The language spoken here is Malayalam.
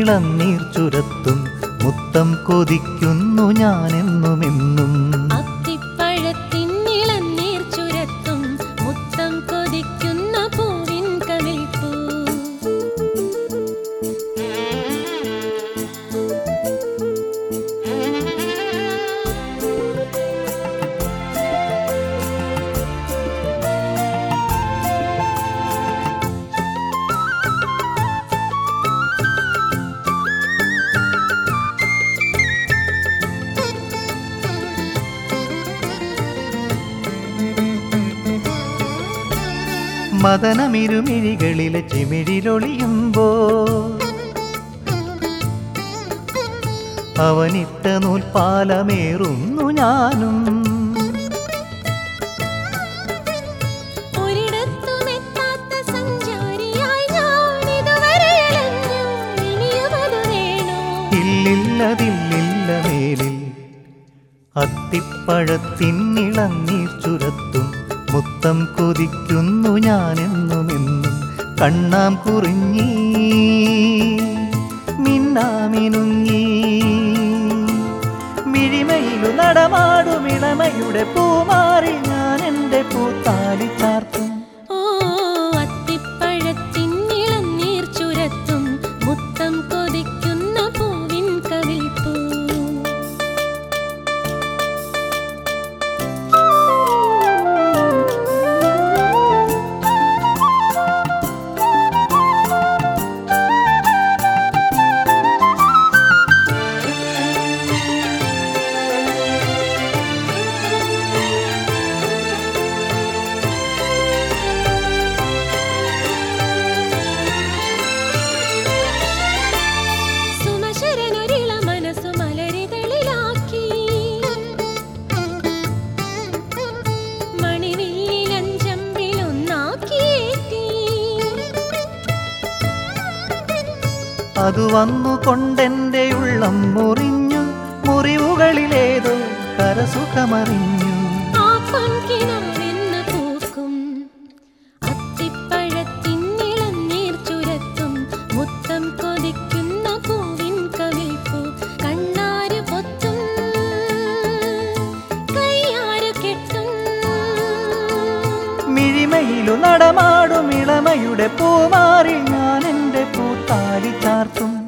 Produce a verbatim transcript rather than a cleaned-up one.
ഇളനീർ ചുരത്തും മുത്തം കൊതിക്കുന്നു ഞാനെന്നുമെന്നും. അത്തിപ്പഴത്തിൻ ഇളനീർ ചുരത്തും മുത്തം കൊതിക്കുന്ന പൂവിൻ കവിൾപ്പൂ. മദനമിരുമിഴികളിലെ ചിമിഴിലൊളിയുമ്പോ അവനിട്ട നൂൽപ്പാലമേറുന്നു ഞാനും. ഒരിടത്തുമെത്താത്ത സഞ്ചാരിയായി ഞാൻ ഇതുവരെ അലഞ്ഞു. ഇനിയുമതു വേണോ? ഇല്ലില്ലതില്ലില്ല മേലിൽ അത്തിപ്പഴത്തിൻ ഇളനീർ ചുരത്തും മുത്തം കൊതിക്കുന്നു ഞാനെന്നുമെന്നും. കണ്ണാം കുറിഞ്ഞി മിന്നാമിനുങ്ങി മിഴിമയിലു നടമാടുമിളമയുടെ പൂമാറി ഞാൻ എൻ്റെ പൂത്താലി ചാർത്തും. ഓ അത്തിപ്പഴത്തിൻ ഇളനീർ ചുരത്തും മുത്തം കൊതിക്കുന്ന പൂവിൻ കവിൾപ്പൂ. അതു വന്നുകൊണ്ടെൻ്റെ ഉള്ളം മുറിഞ്ഞു, മുറിവുകളിലേതോ കരസുഖമറിഞ്ഞു. ആ പൊൻകിനാവിന്ന് പൂക്കും അത്തിപ്പഴത്തിൻ ഇളനീർ ചുരത്തും മുത്തം കൊതിക്കുന്ന പൂവിൻ കവിൾപ്പൂ. കണ്ണാര് പൊത്തും കയ്യാര് കെട്ടും മിഴിമയിലു നടമാടും ഇളമയുടെ പൂമാറി ഞാൻ എൻ്റെ പൂത്താലി ചാർത്തും.